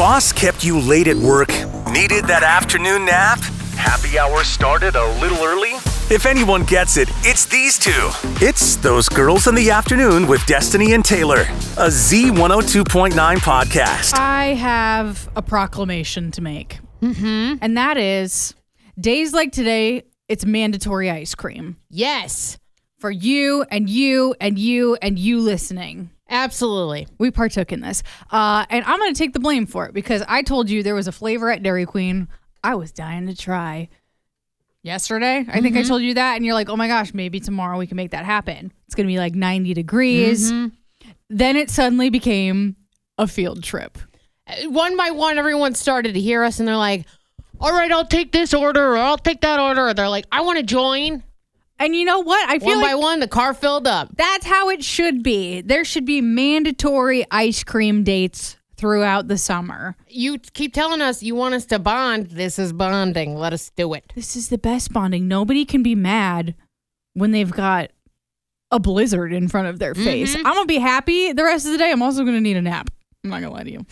boss kept you late at work? Needed that afternoon nap? Happy hour started a little early? If anyone gets it, it's these two. It's Those Girls in the Afternoon with Destiny and Taylor, a Z102.9 podcast. I have a proclamation to make. And that is, days like today, it's mandatory ice cream. Yes. For you and you and you and you listening. Absolutely. We partook in this. And I'm going to take the blame for it because I told you there was a flavor at Dairy Queen I was dying to try. Yesterday, I think I told you that. And you're like, oh my gosh, maybe tomorrow we can make that happen. It's going to be like 90 degrees. Then it suddenly became a field trip. One by one, everyone started to hear us and they're like, all right, I'll take this order or I'll take that order. Or they're like, I want to join. And you know what? I feel one by one, the car filled up. That's how it should be. There should be mandatory ice cream dates throughout the summer. You keep telling us you want us to bond. This is bonding. Let us do it. This is the best bonding. Nobody can be mad when they've got a blizzard in front of their face. I'm going to be happy the rest of the day. I'm also going to need a nap. I'm not going to lie to you.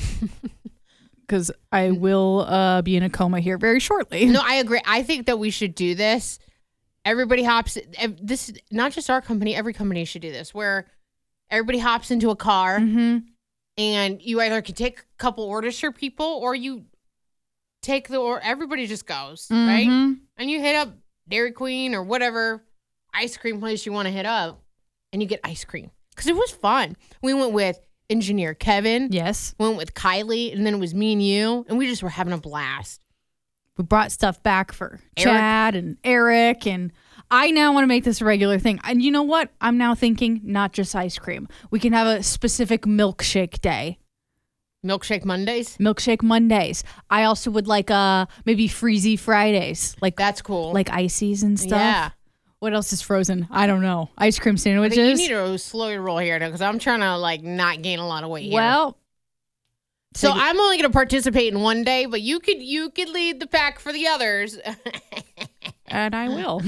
Because I will be in a coma here very shortly. No, I agree. I think that we should do this. Everybody hops. This is not just our company. Every company should do this, where everybody hops into a car, and you either can take a couple orders for people, or you take the or everybody just goes right, and you hit up Dairy Queen or whatever ice cream place you want to hit up, and you get ice cream because it was fun. We went with engineer Kevin. Yes. Went with Kylie, and then it was me and you, and we just were having a blast. We brought stuff back for Chad and Eric, and I now want to make this a regular thing. And you know what? I'm now thinking not just ice cream. We can have a specific milkshake day. Milkshake Mondays? Milkshake Mondays. I also would like maybe Freezy Fridays. Like that's cool. Like ices and stuff. Yeah. What else is frozen? I don't know. Ice cream sandwiches. I think you need to slow your roll here because I'm trying to not gain a lot of weight here. Well, so I'm only going to participate in one day, but you could lead the pack for the others. And I will.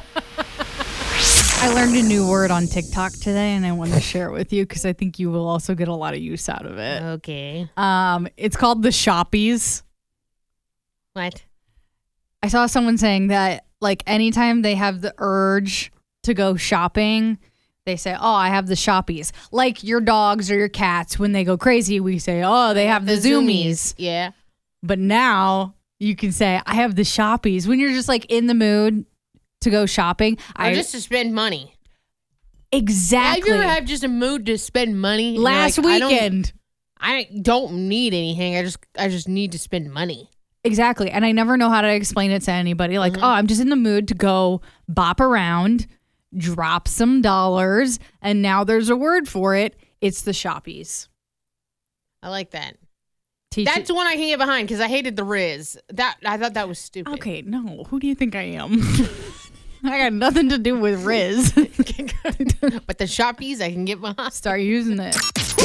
I learned a new word on TikTok today, and I want to share it with you because I think you will also get a lot of use out of it. Okay. It's called the shoppies. What? I saw someone saying that anytime they have the urge to go shopping, they say, oh, I have the shoppies. Like your dogs or your cats, when they go crazy, we say, oh, they have the zoomies. Yeah. But now you can say, I have the shoppies. When you're just in the mood to go shopping. Or just to spend money. Exactly. Have you ever had just a mood to spend money? Last weekend. I don't need anything. I just need to spend money. Exactly. And I never know how to explain it to anybody. Oh, I'm just in the mood to go bop around, drop some dollars, and now there's a word for it. It's the shoppies. I like that. That's one I can get behind because I hated the Riz. I thought that was stupid. Okay, no. Who do you think I am? I got nothing to do with Riz. But the shoppies I can get behind. Start using it.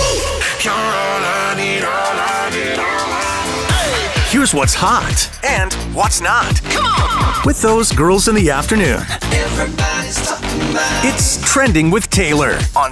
Here's what's hot and what's not. Come on! With Those Girls in the Afternoon. Everybody's talking about it's Trending with Taylor on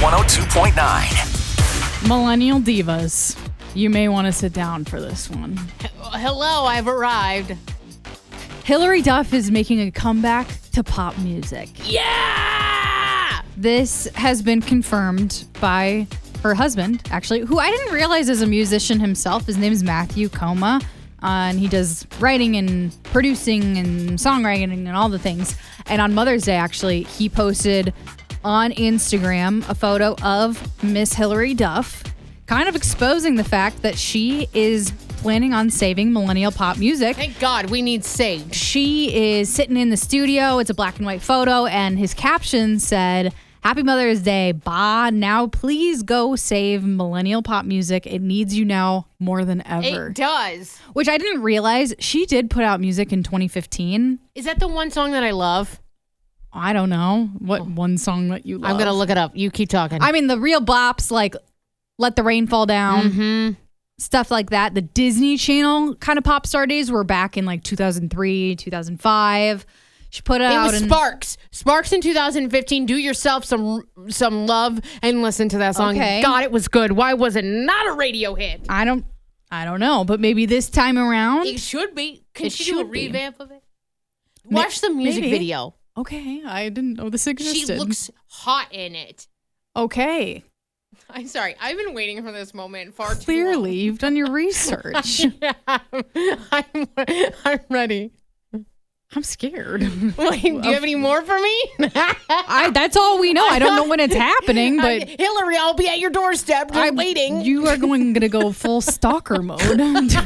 Z102.9. Millennial divas. You may want to sit down for this one. Hello, I've arrived. Hilary Duff is making a comeback to pop music. Yeah! This has been confirmed by her husband, actually, who I didn't realize is a musician himself. His name is Matthew Coma, and he does writing and producing and songwriting and all the things. And on Mother's Day, actually, he posted on Instagram a photo of Miss Hilary Duff, kind of exposing the fact that she is planning on saving millennial pop music. Thank God we need saved. She is sitting in the studio. It's a black and white photo, and his caption said, Happy Mother's Day, Ba. Now please go save millennial pop music. It needs you now more than ever. It does. Which I didn't realize. She did put out music in 2015. Is that the one song that I love? I don't know. What one song that you love? I'm going to look it up. You keep talking. I mean, the real bops like Let the Rain Fall Down, stuff like that. The Disney Channel kind of pop star days were back in 2003, 2005. She put out. It was Sparks. Sparks in 2015. Do yourself some love and listen to that song. Okay. God, it was good. Why was it not a radio hit? I don't I don't know, but maybe this time around. It should be. Can It she do a should be. revamp of it? Watch the music maybe. video. Okay, I didn't know this existed. She looks hot in it. Okay. I'm sorry. I've been waiting for this moment far too Clearly, you've done your research. long. I'm ready. I'm scared. Wait, do you have any more for me? That's all we know. I don't know when it's happening, but Hillary, I'll be at your doorstep just waiting. You are going to go full stalker mode.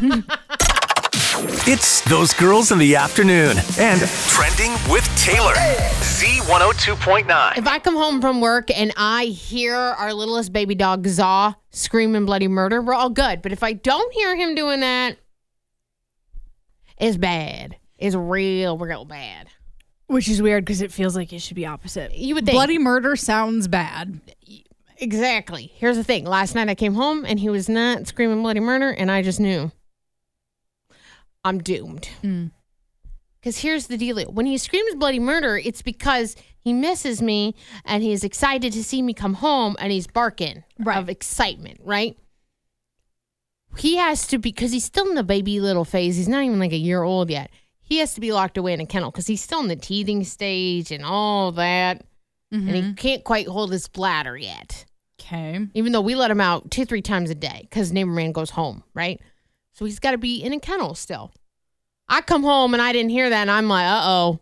It's Those Girls in the Afternoon and Trending with Taylor. Z102.9. If I come home from work and I hear our littlest baby dog, Zaw, screaming bloody murder, we're all good. But if I don't hear him doing that, it's bad. It's real bad. Which is weird because it feels like it should be opposite. You would think. Bloody murder sounds bad. Exactly. Here's the thing. Last night I came home and he was not screaming bloody murder, and I just knew I'm doomed. Because here's the deal. When he screams bloody murder, it's because he misses me and he's excited to see me come home and he's barking of excitement, right? He has to be, because he's still in the baby little phase. He's not even like a year old yet. He has to be locked away in a kennel because he's still in the teething stage and all that. And he can't quite hold his bladder yet. Okay. Even though we let him out 2-3 times a day because neighbor man goes home, right? So he's got to be in a kennel still. I come home and I didn't hear that and I'm like, uh-oh.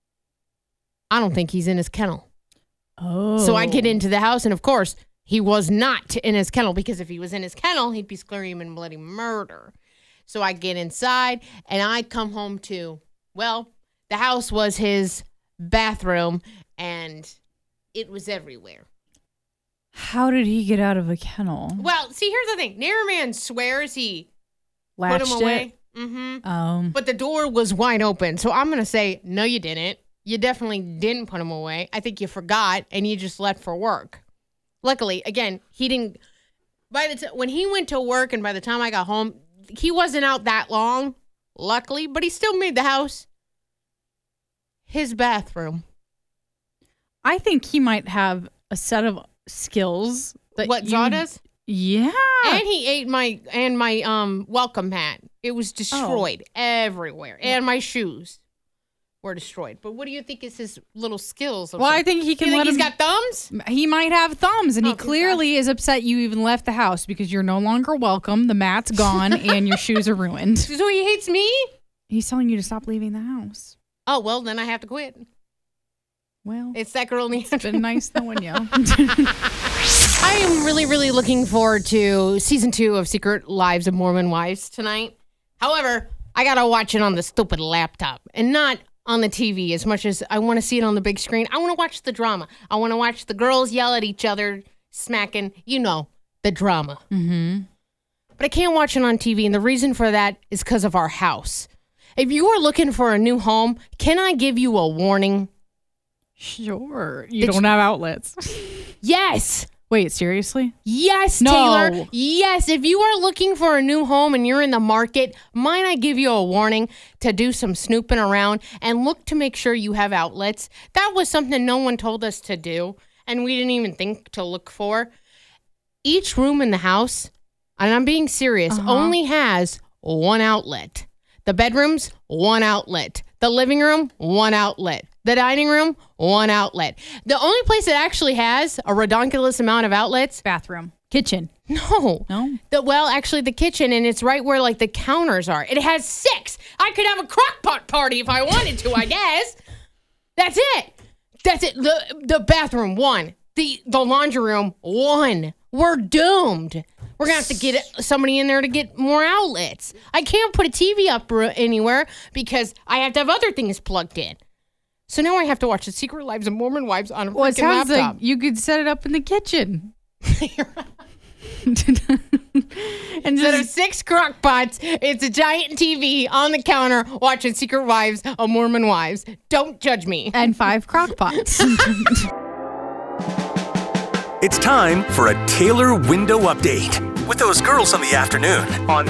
I don't think he's in his kennel. Oh. So I get into the house and of course he was not in his kennel because if he was in his kennel, he'd be screaming bloody murder. So I get inside and I come home to, well, the house was his bathroom and it was everywhere. How did he get out of a kennel? Well, see, here's the thing. Neighbor man swears he Latched put him away. it? But the door was wide open. So I'm going to say, no, you didn't. You definitely didn't put him away. I think you forgot and you just left for work. Luckily, again, he didn't. When he went to work and by the time I got home, he wasn't out that long, luckily, but he still made the house his bathroom. I think he might have a set of skills that What Zaw does? Yeah. And he ate my welcome hat. It was destroyed everywhere. And my shoes were destroyed. But what do you think is his little skills? Well, I think he can let him. He's got thumbs? He might have thumbs, and he thank clearly is upset you even left the house because you're no longer welcome. The mat's gone, and your shoes are ruined. So he hates me? He's telling you to stop leaving the house. Oh, well, then I have to quit. Well, It's that girl in the it's been nice knowing you. I am really, really looking forward to season 2 of Secret Lives of Mormon Wives tonight. However, I got to watch it on the stupid laptop and not on the TV as much as I want to see it on the big screen. I want to watch the drama. I want to watch the girls yell at each other, smacking, the drama. But I can't watch it on TV, and the reason for that is because of our house. If you are looking for a new home, can I give you a warning? Sure. You don't have outlets. Yes. Wait, seriously? Yes, No. Taylor. Yes, if you are looking for a new home and you're in the market, might I give you a warning to do some snooping around and look to make sure you have outlets? That was something no one told us to do, and we didn't even think to look for. Each room in the house, and I'm being serious, only has one outlet. The bedrooms, one outlet. The living room, one outlet. The dining room, one outlet. The only place that actually has a redonkulous amount of outlets, Bathroom. Kitchen. no. No? Actually the kitchen, and it's right where like the counters are. It has 6. I could have a crock pot party if I wanted to, I guess. That's it. The bathroom, 1. The laundry room, 1. We're doomed. We're going to have to get somebody in there to get more outlets. I can't put a TV up anywhere because I have to have other things plugged in. So now I have to watch The Secret Lives of Mormon Wives on a freaking Well, it sounds laptop. like you could set it up in the kitchen. Instead of 6 crock pots, it's a giant TV on the counter watching Secret Wives of Mormon Wives. Don't judge me. And 5 crock pots. It's time for a Taylor window update with Those Girls in the Afternoon on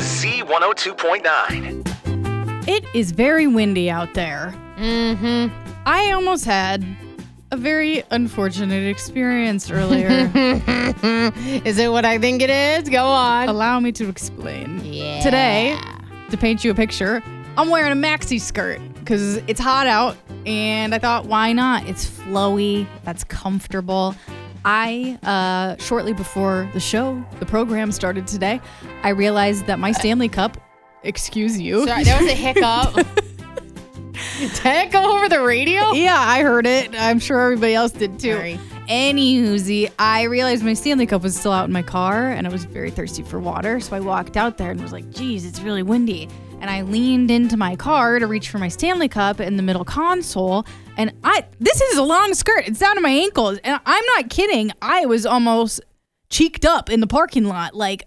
Z102.9. It is very windy out there. I almost had a very unfortunate experience earlier. Is it what I think it is? Go on. Allow me to explain. Yeah. Today, to paint you a picture, I'm wearing a maxi skirt because it's hot out, and I thought, why not? It's flowy, that's comfortable. Shortly before the program started today, I realized that my Stanley Cup, excuse you. Sorry, that was a hiccup. Did that go over the radio? Yeah, I heard it. I'm sure everybody else did too. Sorry. Anywho, I realized my Stanley Cup was still out in my car, and I was very thirsty for water, so I walked out there and was like, geez, it's really windy. And I leaned into my car to reach for my Stanley Cup in the middle console, and this is a long skirt. It's down to my ankles, and I'm not kidding. I was almost cheeked up in the parking lot, like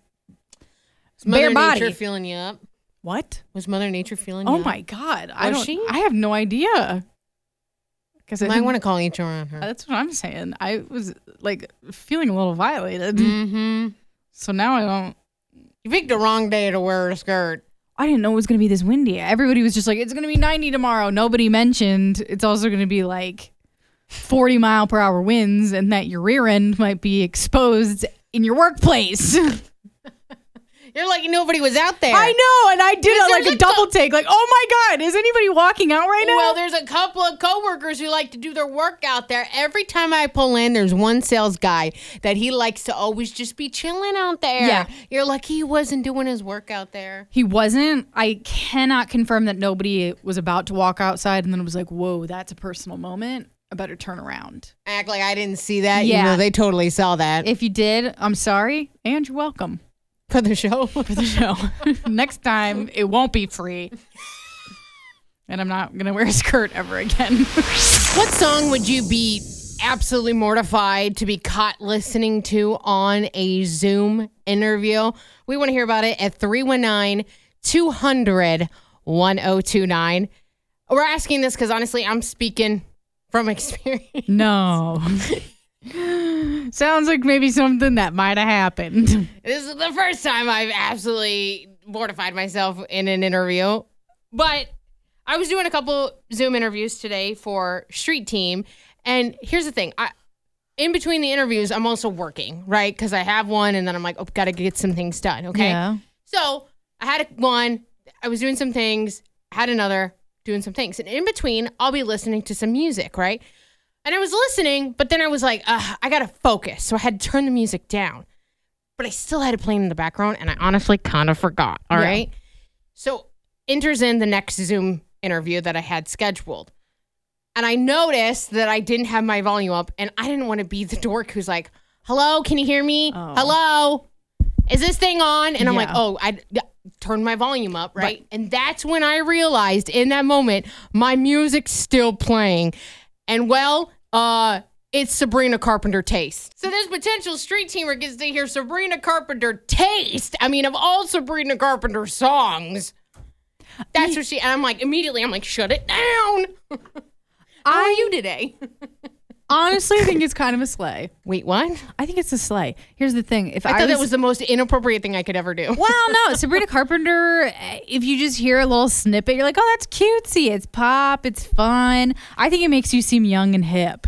bare Mother body. Nature feeling you up? What? Was Mother Nature feeling you Oh up? my God. She? I have no idea. Because I want to call HR on her. That's what I'm saying. I was like feeling a little violated. Mm-hmm. So now I don't. You picked the wrong day to wear a skirt. I didn't know it was going to be this windy. Everybody was just like, it's going to be 90 tomorrow. Nobody mentioned it's also going to be like 40-mile-per-hour winds and that your rear end might be exposed in your workplace. You're like nobody was out there. I know, and I did There's a double take. Like, oh my God, is anybody walking out right now? Well, there's a couple of coworkers who like to do their work out there. Every time I pull in, there's one sales guy that he likes to always just be chilling out there. Yeah. You're like, he wasn't doing his work out there. He wasn't. I cannot confirm that nobody was about to walk outside and then was like, whoa, that's a personal moment. I better turn around. Act like I didn't see that. Yeah. You know, they totally saw that. If you did, I'm sorry, and you're welcome. For the show. For the show. Next time, it won't be free. And I'm not going to wear a skirt ever again. What song would you be absolutely mortified to be caught listening to on a Zoom interview? We want to hear about it at 319-200-1029. We're asking this because honestly, I'm speaking from experience. No. Sounds like maybe something that might have happened. This is the first time I've absolutely mortified myself in an interview. But I was doing a couple Zoom interviews today for Street Team. And here's the thing. In between the interviews, I'm also working, right? Because I have one and then I'm like, oh, got to get some things done, okay? Yeah. So I had one. I was doing some things. Had another, doing some things. And in between, I'll be listening to some music, right? And I was listening, but then I was like, I got to focus. So I had to turn the music down. But I still had it playing in the background, and I honestly kind of forgot, all right? So enters in the next Zoom interview that I had scheduled. And I noticed that I didn't have my volume up, and I didn't want to be the dork who's like, hello, can you hear me? Oh. Hello? Is this thing on? And I'm like, Yeah. oh, I turned my volume up, right? And that's when I realized in that moment, my music's still playing. And well, it's Sabrina Carpenter Taste. So this potential street teamer gets to hear Sabrina Carpenter Taste. I mean, of all Sabrina Carpenter songs, that's what she, and I'm like, immediately, I'm like, shut it down. How are you today? Honestly, I think it's kind of a sleigh. Wait, what? I think it's a sleigh. Here's the thing. If I thought that was the most inappropriate thing I could ever do. Well, no, Sabrina Carpenter, if you just hear a little snippet, you're like, oh, that's cutesy. It's pop. It's fun. I think it makes you seem young and hip.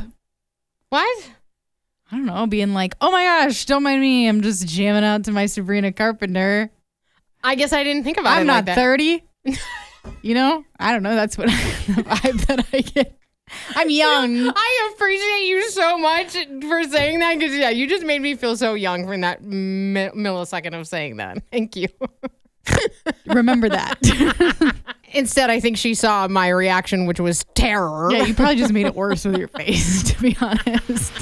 What? I don't know, being like, oh my gosh, don't mind me. I'm just jamming out to my Sabrina Carpenter. I guess I didn't think about it I'm like not that. 30. You know? I don't know. That's what the vibe that I get. I'm young. I appreciate you so much for saying that because, yeah, you just made me feel so young from that millisecond of saying that. Thank you. Remember that. Instead, I think she saw my reaction, which was terror. Yeah, you probably just made it worse with your face, to be honest.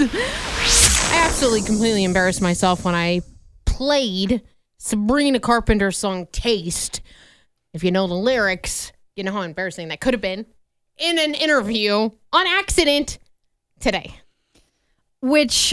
I absolutely completely embarrassed myself when I played Sabrina Carpenter's song Taste. If you know the lyrics, you know how embarrassing that could have been in an interview on accident today. Which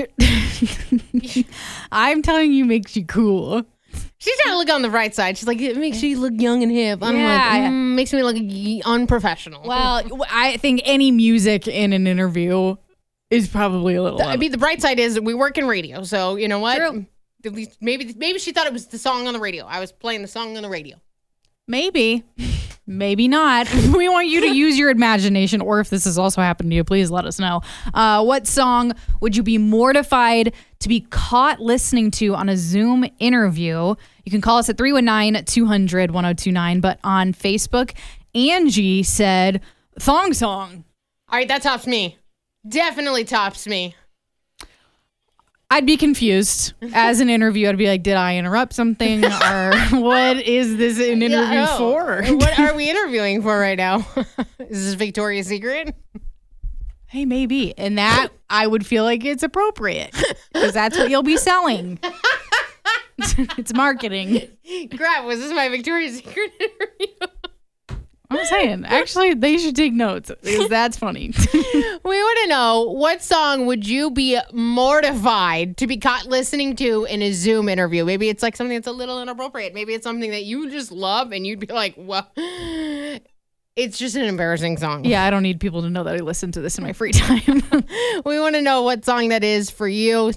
I'm telling you makes you cool. She's trying to look on the bright side. She's like, it makes you look young and hip. I'm Yeah. like, makes me look unprofessional. Well, I think any music in an interview is probably a little. I mean, the bright side is that we work in radio. So, you know what? True. At least maybe she thought it was the song on the radio. I was playing the song on the radio. Maybe. Maybe not. We want you to use your imagination, or if this has also happened to you, please let us know. What song would you be mortified to be caught listening to on a Zoom interview? You can call us at 319-200-1029, but on Facebook, Angie said, thong song. All right, that tops me. Definitely tops me. I'd be confused as an interview. I'd be like, did I interrupt something? Or what is this an interview for? What are we interviewing for right now? Is this Victoria's Secret? Hey, maybe. And that I would feel like it's appropriate because that's what you'll be selling. It's marketing. Crap, was this my Victoria's Secret interview? I'm saying, actually, they should take notes because that's funny. We want to know, what song would you be mortified to be caught listening to in a Zoom interview? Maybe it's like something that's a little inappropriate. Maybe it's something that you just love and you'd be like, well, it's just an embarrassing song. Yeah, I don't need people to know that I listen to this in my free time. We want to know what song that is for you.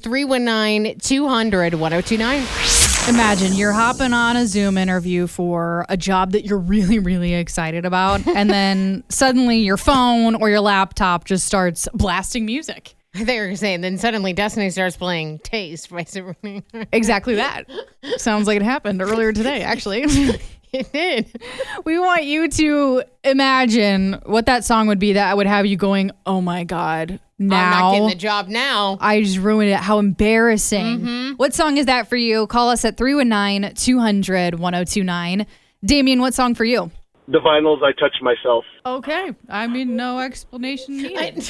319-200-1029. Imagine you're hopping on a Zoom interview for a job that you're really, really excited about, and then suddenly your phone or your laptop just starts blasting music. I think you were saying, then suddenly Destiny starts playing Taste by Superman. Exactly that. Sounds like it happened earlier today, actually. It did. We want you to imagine what that song would be that would have you going, oh my God, now. I'm not getting the job now. I just ruined it. How embarrassing. Mm-hmm. What song is that for you? Call us at 319-200-1029. Damien, what song for you? The Vinyls, I Touch Myself. Okay. I mean, no explanation needed.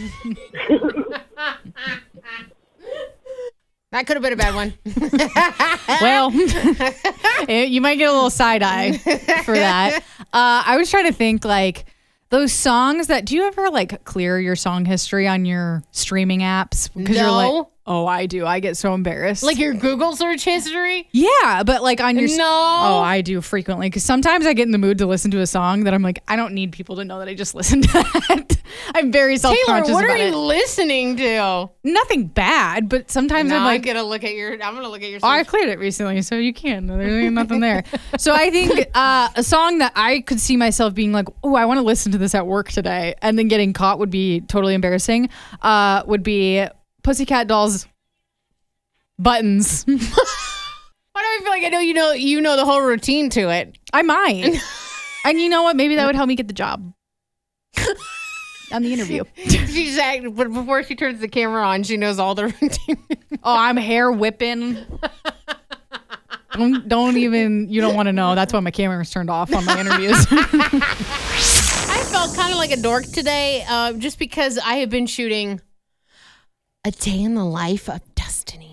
That could have been a bad one. Well, you might get a little side eye for that. I was trying to think like those songs that, do you ever like clear your song history on your streaming apps? Because you're like, oh, I do. I get so embarrassed. Like your Google search history? Yeah, but like on your... No. Oh, I do frequently. Because sometimes I get in the mood to listen to a song that I'm like, I don't need people to know that I just listened to that. I'm very self-conscious Taylor, what about are you it. listening to? Nothing bad, but sometimes I'm like... I'm going to look at your search. Oh, I cleared it recently, so you can. There's nothing there. So I think a song that I could see myself being like, oh, I want to listen to this at work today, and then getting caught would be totally embarrassing, would be Pussycat Dolls' Buttons. Why do I feel like I know you know the whole routine to it? I might. And you know what? Maybe that would help me get the job on the interview. She's but before she turns the camera on, she knows all the routine. Oh, I'm hair whipping. Don't even, you don't want to know. That's why my camera is turned off on my interviews. I felt kind of like a dork today, just because I have been shooting A Day in the Life of Destiny.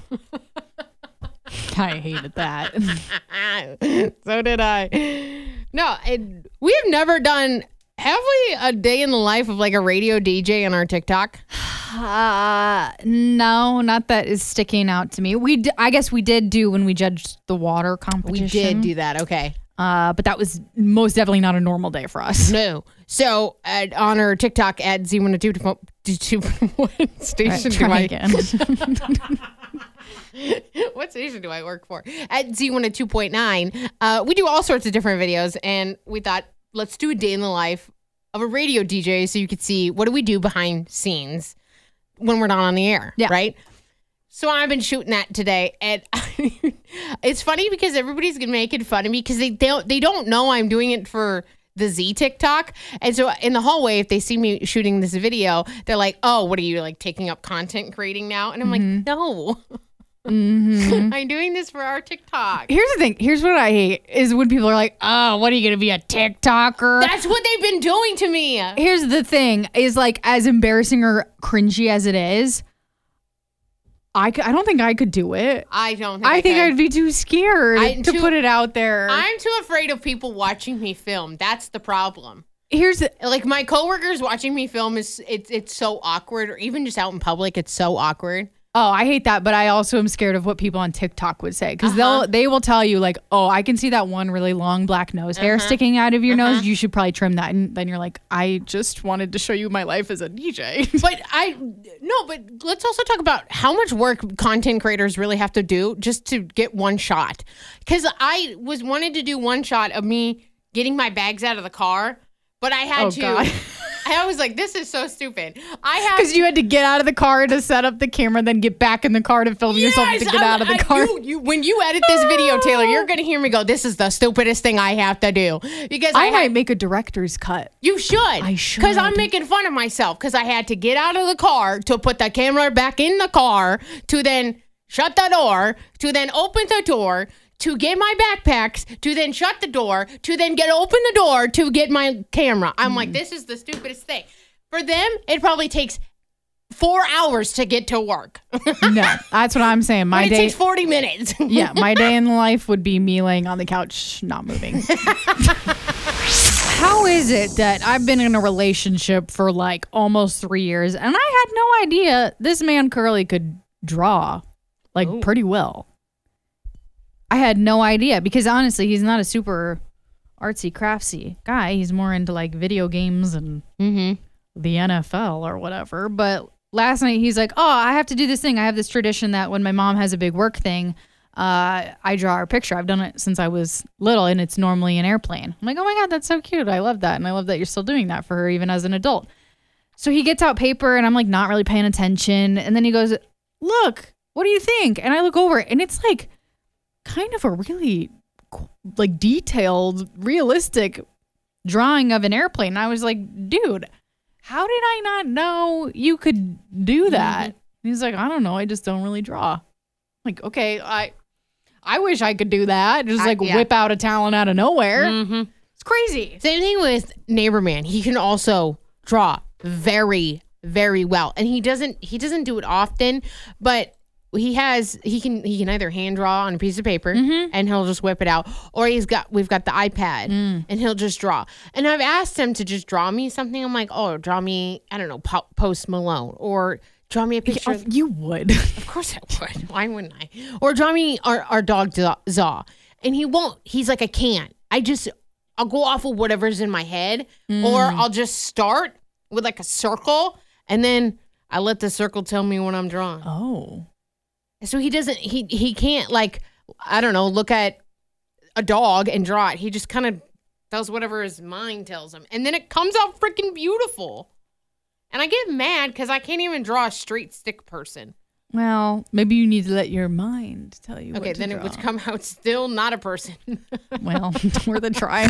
I hated that. So did I. No, we have never done, have we, a day in the life of like a radio DJ on our TikTok? No, not that is sticking out to me. I guess we did do when we judged the water competition. We did do that, okay. But that was most definitely not a normal day for us. No. So on our TikTok at Z102.1 station do I again. What station do I work for? At Z102.9. We do all sorts of different videos, and we thought, let's do a day in the life of a radio DJ so you could see what do we do behind scenes when we're not on the air, right? So I've been shooting that today, and it's funny because everybody's making fun of me because they don't know I'm doing it for the Z TikTok. And so in the hallway, if they see me shooting this video, they're like, oh, what are you, like, taking up content creating now? And I'm like, no. Mm-hmm. I'm doing this for our TikTok. Here's the thing. Here's what I hate is when people are like, oh, what are you going to be, a TikToker? That's what they've been doing to me. Here's the thing is, like, as embarrassing or cringy as it is, I don't think I could do it. I don't think I think I'd be too scared to put it out there. I'm too afraid of people watching me film. That's the problem. Here's like my coworkers watching me film it's so awkward, or even just out in public, it's so awkward. Oh, I hate that, but I also am scared of what people on TikTok would say because they will tell you like, oh, I can see that one really long black nose hair sticking out of your nose. You should probably trim that, and then you're like, I just wanted to show you my life as a DJ. But let's also talk about how much work content creators really have to do just to get one shot. Because I wanted to do one shot of me getting my bags out of the car, but I had to. God. I was like, this is so stupid. Because you had to get out of the car to set up the camera, then get back in the car to film yourself to get out of the car. When you edit this video, Taylor, you're going to hear me go, this is the stupidest thing I have to do. Because I might make a director's cut. You should. I should. Because I'm making fun of myself because I had to get out of the car to put the camera back in the car to then shut the door, to then open the door, to get my backpacks, to then shut the door, to then open the door to get my camera. I'm like, this is the stupidest thing. For them, it probably takes 4 hours to get to work. No, that's what I'm saying. It takes 40 minutes. Yeah, my day in life would be me laying on the couch, not moving. How is it that I've been in a relationship for like almost 3 years and I had no idea this man Curly could draw like pretty well? I had no idea because honestly, he's not a super artsy craftsy guy. He's more into like video games and the NFL or whatever. But last night he's like, oh, I have to do this thing. I have this tradition that when my mom has a big work thing, I draw her picture. I've done it since I was little and it's normally an airplane. I'm like, oh my God, that's so cute. I love that. And I love that you're still doing that for her even as an adult. So he gets out paper and I'm like not really paying attention. And then he goes, look, what do you think? And I look over and it's like kind of a really like detailed, realistic drawing of an airplane. And I was like, dude, how did I not know you could do that? And he's like, I don't know. I just don't really draw. I'm like, okay, I wish I could do that. Just whip out a talent out of nowhere. It's crazy. Same thing with Neighborman. He can also draw very, very well. And he doesn't do it often, but he can either hand draw on a piece of paper and he'll just whip it out, or we've got the iPad and he'll just draw. And I've asked him to just draw me something. I'm like, oh, draw me, I don't know, Post Malone, or draw me a picture. You would. Of course I would. Why wouldn't I? Or draw me our dog Zaw. And he won't. He's like, I can't. I'll go off of whatever's in my head, or I'll just start with like a circle and then I let the circle tell me what I'm drawing. Oh. So he can't like, I don't know, look at a dog and draw it. He just kind of does whatever his mind tells him. And then it comes out freaking beautiful. And I get mad because I can't even draw a straight stick person. Well, maybe you need to let your mind tell you what to then draw. It would come out still not a person. Well, worth a try.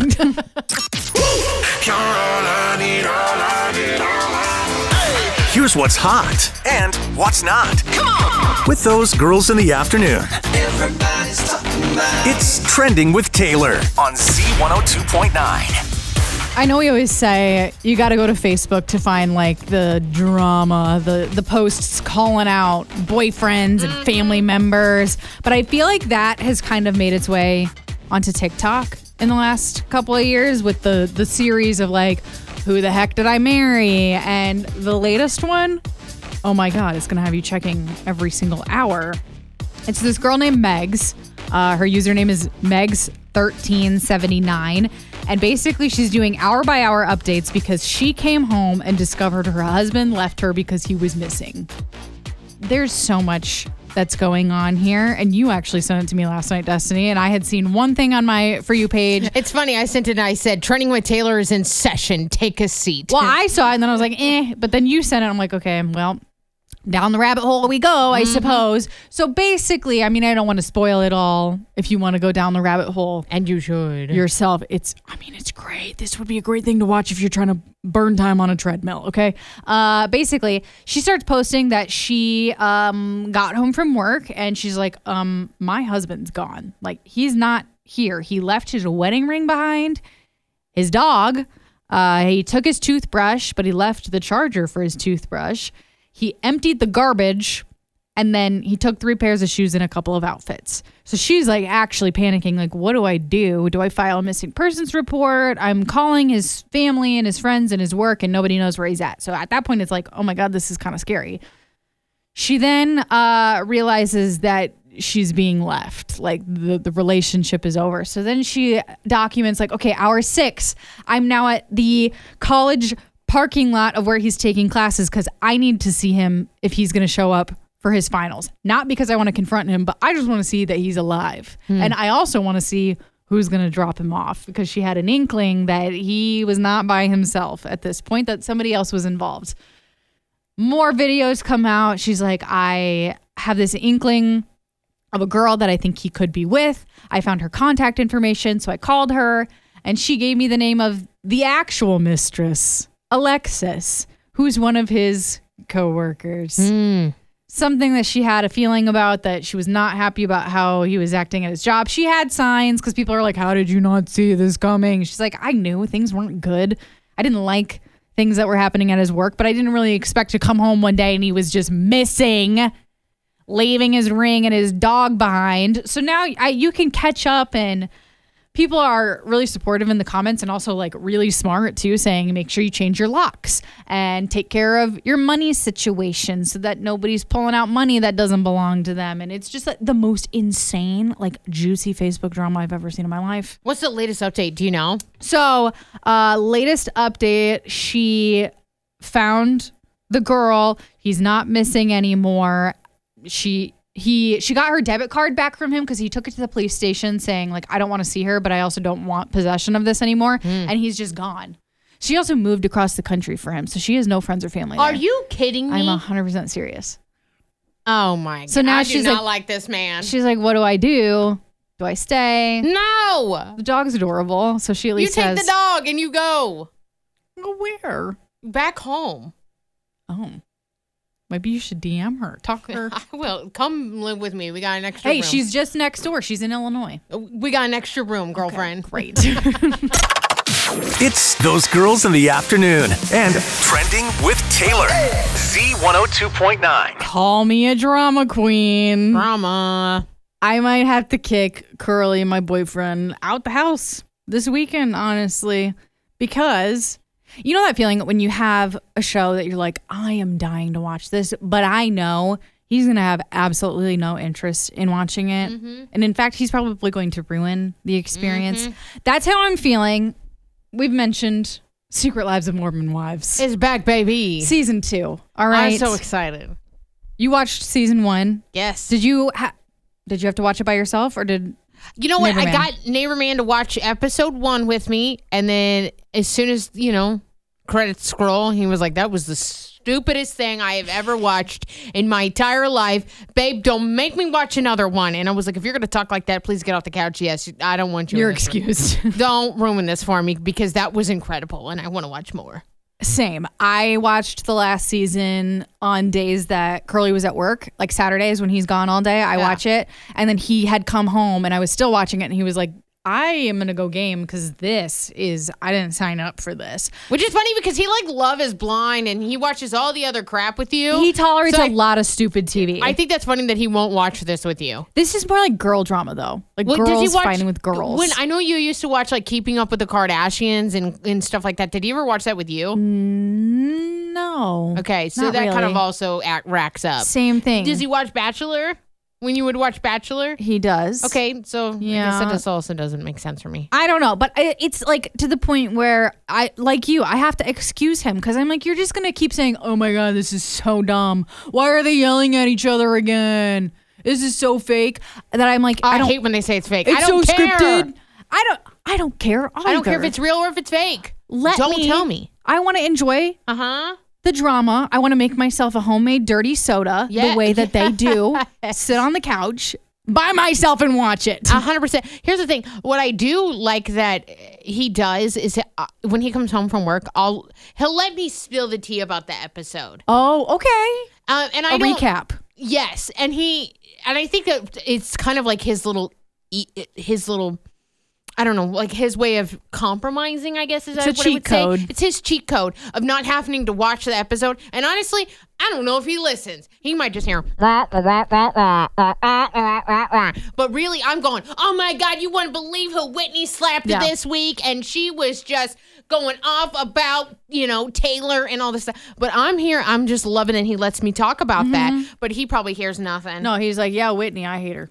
Here's what's hot and what's not. Come on! With those girls in the afternoon. Everybody's talking about it's Trending with Taylor on Z102.9. I know we always say you got to go to Facebook to find like the drama, the posts calling out boyfriends and family members. But I feel like that has kind of made its way onto TikTok in the last couple of years with the series of like, who the heck did I marry? And the latest one, oh my God, it's going to have you checking every single hour. It's this girl named Megs. Her username is Megs1379. And basically she's doing hour by hour updates because she came home and discovered her husband left her because he was missing. There's so much that's going on here. And you actually sent it to me last night, Destiny. And I had seen one thing on my For You page. It's funny. I sent it and I said, Trending with Taylor is in session. Take a seat. Well, I saw it and then I was like, But then you sent it. I'm like, okay, well, down the rabbit hole we go, I suppose. So basically, I mean, I don't want to spoil it all. If you want to go down the rabbit hole, and you should yourself, it's great. This would be a great thing to watch if you're trying to burn time on a treadmill. Okay. Basically, she starts posting that she got home from work and she's like, my husband's gone. Like, he's not here. He left his wedding ring behind. His dog. He took his toothbrush, but he left the charger for his toothbrush. He emptied the garbage, and then he took 3 pairs of shoes and a couple of outfits. So she's like actually panicking, like, what do I do? Do I file a missing persons report? I'm calling his family and his friends and his work, and nobody knows where he's at. So at that point, it's like, oh my God, this is kind of scary. She then realizes that she's being left, like the relationship is over. So then she documents like, okay, hour 6, I'm now at the college parking lot of where he's taking classes because I need to see him if he's going to show up for his finals. Not because I want to confront him, but I just want to see that he's alive. And I also want to see who's going to drop him off, because she had an inkling that he was not by himself at this point, that somebody else was involved. More videos come out. She's like, I have this inkling of a girl that I think he could be with. I found her contact information, so I called her, and she gave me the name of the actual mistress, Alexis, who's one of his coworkers. Something that she had a feeling about, that she was not happy about how he was acting at his job. She had signs, because people are like, how did you not see this coming? She's like, I knew things weren't good. I didn't like things that were happening at his work, but I didn't really expect to come home one day and he was just missing, leaving his ring and his dog behind. So now you can catch up, and people are really supportive in the comments, and also like really smart too, saying make sure you change your locks and take care of your money situation so that nobody's pulling out money that doesn't belong to them. And it's just like the most insane, like juicy Facebook drama I've ever seen in my life. What's the latest update? Do you know? So, latest update, she found the girl. He's not missing anymore. She got her debit card back from him because he took it to the police station saying, like, I don't want to see her, but I also don't want possession of this anymore. And he's just gone. She also moved across the country for him, so she has no friends or family there. Are you kidding me? I'm 100% serious. Oh, my God. So now I she's do not like this man. She's like, what do I do? Do I stay? No. The dog's adorable, so she at least You take the dog and you go. Go where? Back home. Oh. Maybe you should DM her. Talk to her. I will. Come live with me. We got an extra room. Hey, she's just next door. She's in Illinois. We got an extra room, girlfriend. Okay, great. It's Those Girls in the Afternoon and Trending with Taylor. Z102.9. Call me a drama queen. Drama. I might have to kick Curly, my boyfriend, out the house this weekend, honestly, because you know that feeling when you have a show that you're like, I am dying to watch this, but I know he's going to have absolutely no interest in watching it. And in fact, he's probably going to ruin the experience. That's how I'm feeling. We've mentioned Secret Lives of Mormon Wives. It's back, baby. Season 2. All right. I'm so excited. You watched season 1. Yes. Did you have to watch it by yourself, or did You know what? Neighborman? I got Neighborman to watch episode 1 with me, and then as soon as, credits scroll, he was like, that was the stupidest thing I have ever watched in my entire life. Babe, don't make me watch another one. And I was like, if you're going to talk like that, please get off the couch. Yes, I don't want you. You're excused. Don't ruin this for me, because that was incredible, and I want to watch more. Same. I watched the last season on days that Curly was at work, like Saturdays when he's gone all day. I watch it. And then he had come home and I was still watching it, and he was like, I am going to go game because I didn't sign up for this. Which is funny because he Love is Blind and he watches all the other crap with you. He tolerates a lot of stupid TV. I think that's funny that he won't watch this with you. This is more like girl drama though. Like girls fighting with girls. When I know you used to watch Keeping Up with the Kardashians and stuff like that. Did he ever watch that with you? No. Okay, so not that kind really. of also racks up. Same thing. Does he watch Bachelor? When you would watch Bachelor? He does. Okay, so Yeah. I guess that just also doesn't make sense for me. I don't know, but it's like to the point where I have to excuse him because I'm like, you're just going to keep saying, oh my God, this is so dumb. Why are they yelling at each other again? This is so fake that I'm like, I hate when they say it's fake. It's I don't so care. scripted. I don't care either. I don't care if it's real or if it's fake. Don't tell me. I want to enjoy the drama. I want to make myself a homemade dirty soda the way that they do. Sit on the couch by myself and watch it. 100%. Here's the thing. What I do like that he does is when he comes home from work, he'll let me spill the tea about the episode. Oh, okay. And I recap. Yes, and I think that it's kind of like his little. I don't know, like his way of compromising, I guess is what I would say. cheat code. It's his cheat code of not having to watch the episode. And honestly, I don't know if he listens. He might just hear. But really, I'm going, oh my God, you wouldn't believe who Whitney slapped this week. And she was just going off about, Taylor and all this stuff. But I'm here. I'm just loving it. He lets me talk about that. But he probably hears nothing. No, he's like, yeah, Whitney, I hate her.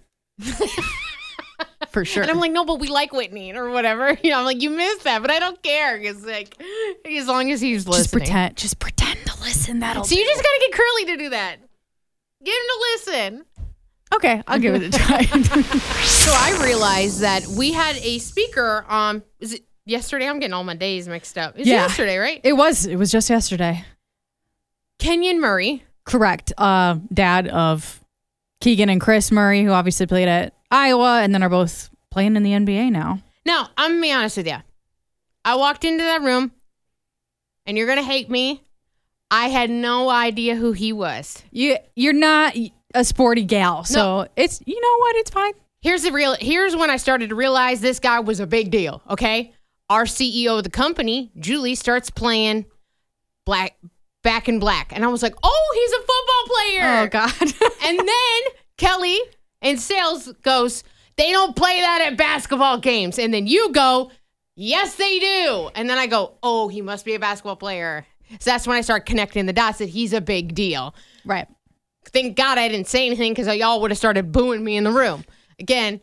For sure. And I'm like, no, but we like Whitney or whatever. I'm like, you missed that, but I don't care. Because as long as he's listening. Just pretend to listen. So you just got to get Curly to do that. Get him to listen. Okay, I'll give it a try. So I realized that we had a speaker. Is it yesterday? I'm getting all my days mixed up. It's yesterday, right? It was just yesterday. Kenyon Murray. Correct. Dad of Keegan and Chris Murray, who obviously played at Iowa and then are both playing in the NBA now. Now, I'm going to be honest with you. I walked into that room, and you're going to hate me. I had no idea who he was. You're not a sporty gal, so it's, you know what? It's fine. Here's when I started to realize this guy was a big deal, okay? Our CEO of the company, Julie, starts playing Back in Black. And I was like, oh, he's a football player. Oh, God. And then Kelly in sales goes, they don't play that at basketball games. And then you go, yes, they do. And then I go, oh, he must be a basketball player. So that's when I start connecting the dots that he's a big deal. Right. Thank God I didn't say anything because y'all would have started booing me in the room. Again,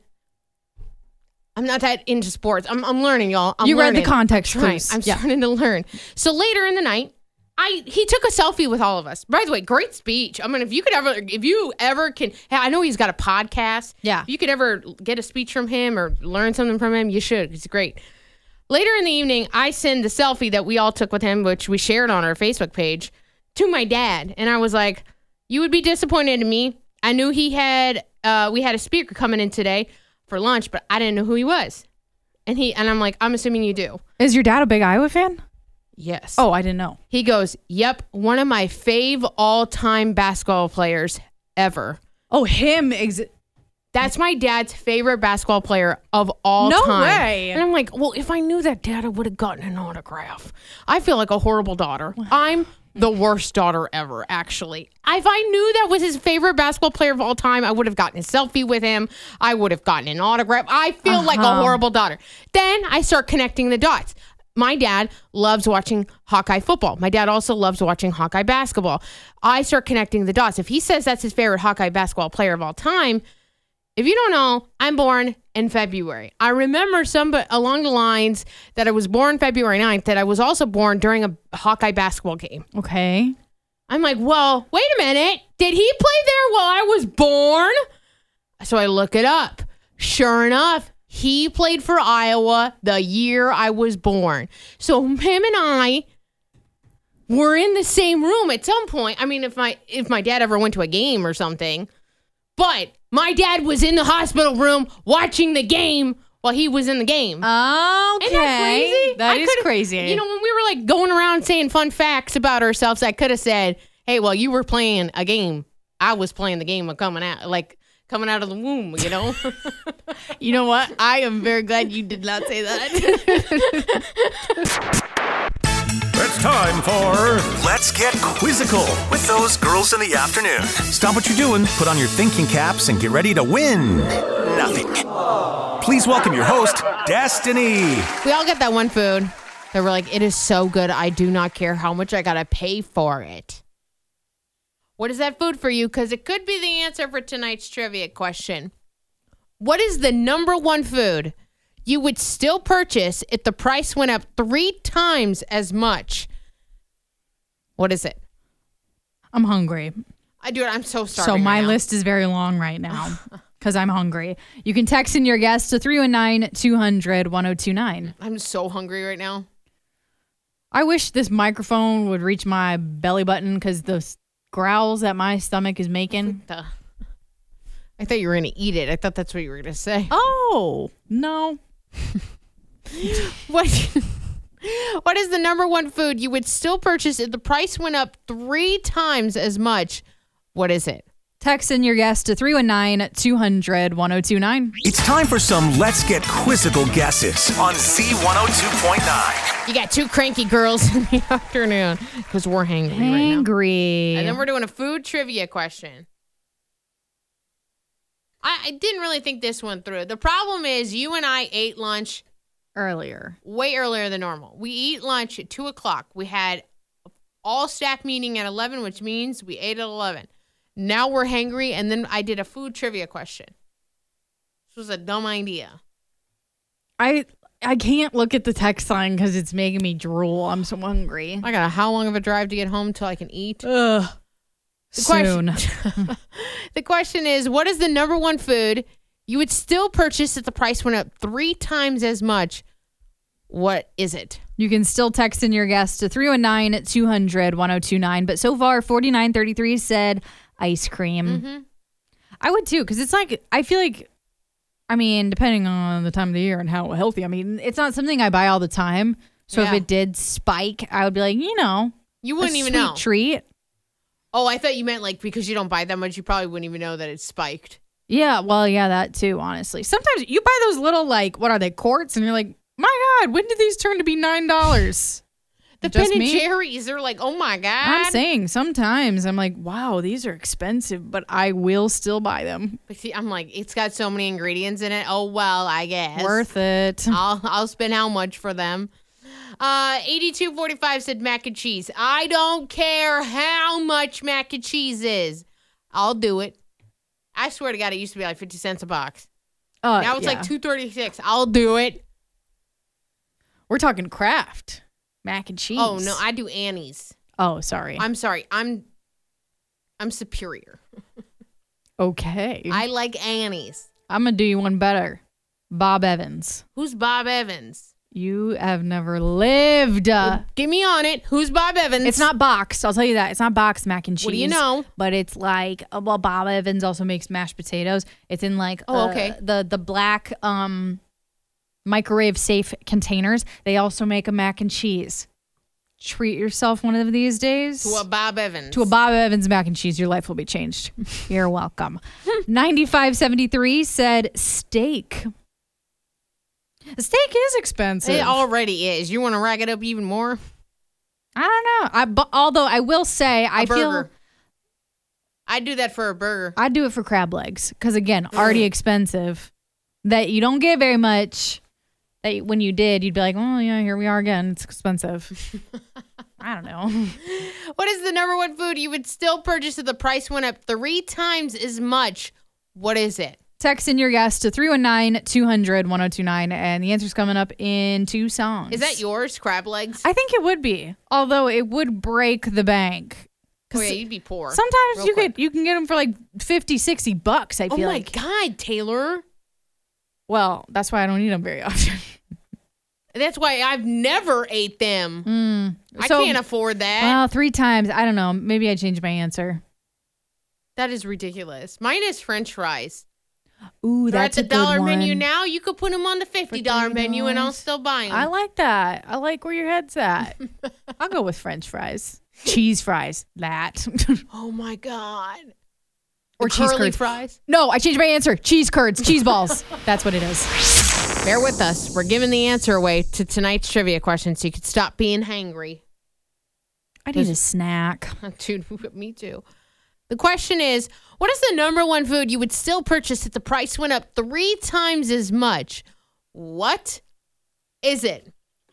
I'm not that into sports. I'm learning, y'all. You read the context clues. I'm starting to learn. So later in the night, he took a selfie with all of us. By the way, great speech. I mean, if you ever can, I know he's got a podcast. Yeah. If you could ever get a speech from him or learn something from him, you should. He's great. Later in the evening, I send the selfie that we all took with him, which we shared on our Facebook page, to my dad. And I was like, you would be disappointed in me. I knew we had a speaker coming in today for lunch, but I didn't know who he was. And I'm like, I'm assuming you do. Is your dad a big Iowa fan? Yes. Oh, I didn't know. He goes, yep, one of my fave all-time basketball players ever. Oh, him. That's my dad's favorite basketball player of all time. No way. And I'm like, well, if I knew that, Dad, I would have gotten an autograph. I feel like a horrible daughter. I'm the worst daughter ever, actually. If I knew that was his favorite basketball player of all time, I would have gotten a selfie with him. I would have gotten an autograph. I feel like a horrible daughter. Then I start connecting the dots. My dad loves watching Hawkeye football. My dad also loves watching Hawkeye basketball. I start connecting the dots. If he says that's his favorite Hawkeye basketball player of all time, if you don't know, I'm born in February. I remember along the lines that I was born February 9th, that I was also born during a Hawkeye basketball game. Okay. I'm like, well, wait a minute. Did he play there while I was born? So I look it up. Sure enough, he played for Iowa the year I was born. So him and I were in the same room at some point. I mean, if my dad ever went to a game or something, but my dad was in the hospital room watching the game while he was in the game. Okay. Isn't that crazy? That is crazy. You know, when we were like going around saying fun facts about ourselves, I could have said, hey, well, you were playing a game. I was playing the game of coming out of the womb, you know? You know what? I am very glad you did not say that. It's time for Let's Get Quizzical with those girls in the afternoon. Stop what you're doing, put on your thinking caps, and get ready to win nothing. Please welcome your host, Destiny. We all get that one food that we're like, it is so good, I do not care how much I gotta pay for it. What is that food for you? Because it could be the answer for tonight's trivia question. What is the number one food you would still purchase if the price went up 3 times as much? What is it? I'm hungry. I'm so starving. So my right now. list is very long right now because I'm hungry. You can text in your guess to 319-200-1029. I'm so hungry right now. I wish this microphone would reach my belly button because the growls that my stomach is making. I thought you were going to eat it. I thought that's what you were going to say. Oh, no. What is the number one food you would still purchase if the price went up 3 times as much? What is it? Text in your guess to 319-200-1029. It's time for some Let's Get Quizzical guesses on Z102.9. You got 2 cranky girls in the afternoon because we're hangry right now. Hangry. And then we're doing a food trivia question. I didn't really think this one through. The problem is you and I ate lunch earlier. Way earlier than normal. We eat lunch at 2 o'clock. We had all staff meeting at 11, which means we ate at 11. Now we're hangry, and then I did a food trivia question. This was a dumb idea. I can't look at the text line because it's making me drool. I'm so hungry. I got how long of a drive to get home till I can eat? Ugh. Soon. The question is, what is the number one food you would still purchase if the price went up 3 times as much? What is it? You can still text in your guess to 319-200-1029. But so far, 4933 said ice cream. Mm-hmm. I would too, because it's like, I feel like, I mean, depending on the time of the year and how healthy, I mean, it's not something I buy all the time. So if it did spike, I would be like, you wouldn't even sweet know. Treat. Oh, I thought you meant like because you don't buy that much, you probably wouldn't even know that it's spiked. Yeah, well, yeah, that too, honestly. Sometimes you buy those little, like, what are they, quarts? And you're like, my God, when did these turn to be $9? The Ben and Jerry's, they're like, oh my God. I'm saying sometimes I'm like, wow, these are expensive, but I will still buy them. But see, I'm like, it's got so many ingredients in it. Oh, well, I guess. Worth it. I'll spend how much for them? 8245 said mac and cheese. I don't care how much mac and cheese is. I'll do it. I swear to God, it used to be like 50 cents a box. Now it's like $2.36. I'll do it. We're talking Kraft mac and cheese. Oh no, I do Annie's. Oh, sorry. I'm sorry. I'm superior. Okay. I like Annie's. I'm gonna do you one better. Bob Evans. Who's Bob Evans? You have never lived. Get me on it. Who's Bob Evans? It's not boxed. I'll tell you that. It's not boxed mac and cheese. What do you know? But it's like, well, Bob Evans also makes mashed potatoes. It's in like the black microwave safe containers. They also make a mac and cheese. Treat yourself one of these days. To a Bob Evans. To a Bob Evans mac and cheese. Your life will be changed. You're welcome. 9573 said steak. The steak is expensive. It already is. You want to rack it up even more? I don't know. Although I will say, I burger. feel I'd do that for a burger. I'd do it for crab legs because again, already expensive. That you don't get very much. That when you did, you'd be like, oh yeah, here we are again. It's expensive. I don't know. What is the number one food you would still purchase if the price went up 3 times as much? What is it? Text in your guess to 319-200-1029, and the answer's coming up in 2 songs. Is that yours, crab legs? I think it would be, although it would break the bank. Oh, yeah, you'd be poor. Sometimes you can get them for like $50-$60, I feel like. Oh, my God, Taylor. Well, that's why I don't eat them very often. That's why I've never ate them. I can't afford that. Well, 3 times. I don't know. Maybe I changed my answer. That is ridiculous. Mine is French fries. Ooh, that's a good one. They're at the dollar menu now. You could put them on the $50 menu and I'll still buy them. I like that. I like where your head's at. I'll go with French fries. Cheese fries. That. Oh, my God. Or cheese curly curds. Fries? No, I changed my answer. Cheese curds. Cheese balls. That's what it is. Bear with us. We're giving the answer away to tonight's trivia question so you could stop being hangry. I need a snack. Dude, me too. The question is, what is the number one food you would still purchase if the price went up 3 times as much? What is it?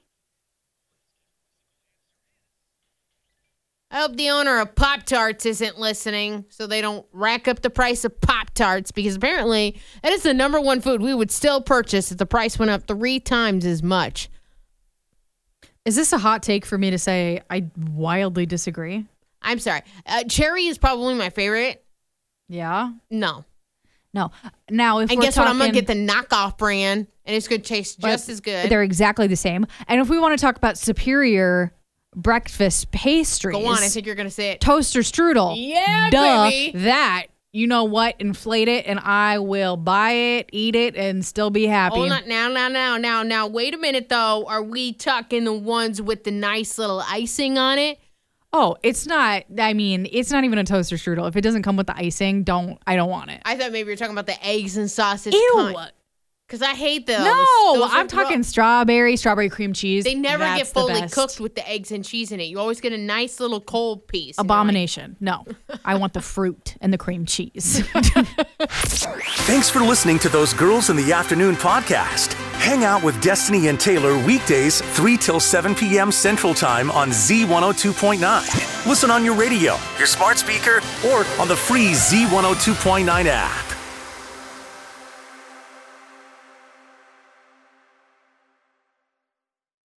I hope the owner of Pop-Tarts isn't listening so they don't rack up the price of Pop-Tarts because apparently that is the number one food we would still purchase if the price went up 3 times as much. Is this a hot take for me to say I wildly disagree? I'm sorry. Cherry is probably my favorite. Yeah? No. Now, if and we're guess talking, what? I'm going to get the knockoff brand, and it's going to taste just as good. They're exactly the same. And if we want to talk about superior breakfast pastries. Go on, I think you're going to say it. Toaster strudel. Yeah, duh, baby. That, you know what? Inflate it, and I will buy it, eat it, and still be happy. Oh, now. Wait a minute, though. Are we talking the ones with the nice little icing on it? Oh, it's not. I mean, it's not even a toaster strudel. If it doesn't come with the icing, I don't want it. I thought maybe you were talking about the eggs and sausage. Ew. Because I hate those. No, Those I'm talking strawberry cream cheese. They never That's get fully the best. cooked with the eggs and cheese in it. You always get a nice little cold piece. Abomination. No, I want the fruit and the cream cheese. Thanks for listening to Those Girls in the Afternoon podcast. Hang out with Destiny and Taylor weekdays 3 till 7 p.m. Central Time on Z102.9. Listen on your radio, your smart speaker, or on the free Z102.9 app.